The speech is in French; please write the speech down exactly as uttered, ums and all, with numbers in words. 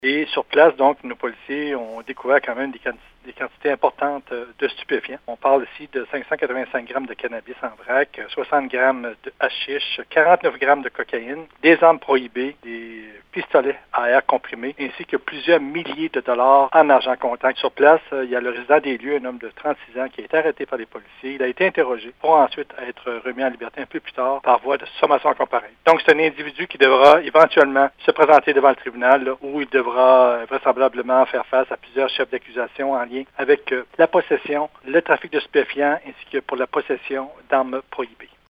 Et sur place, donc, nos policiers ont découvert quand même des, quanti- des quantités importantes de stupéfiants. On parle ici de cinq cent quatre-vingt-cinq grammes de cannabis en vrac, soixante grammes de hashish, quarante-neuf grammes de cocaïne, des armes prohibées, des pistolets à air comprimé, ainsi que plusieurs milliers de dollars en argent comptant. Sur place, il y a le résident des lieux, un homme de trente-six ans, qui a été arrêté par les policiers. Il a été interrogé pour ensuite être remis en liberté un peu plus tard par voie de sommation comparée. Donc, c'est un individu qui devra éventuellement se présenter devant le tribunal, là, où il devra vraisemblablement faire face à plusieurs chefs d'accusation en lien avec euh, la possession, le trafic de stupéfiants ainsi que pour la possession d'armes prohibées.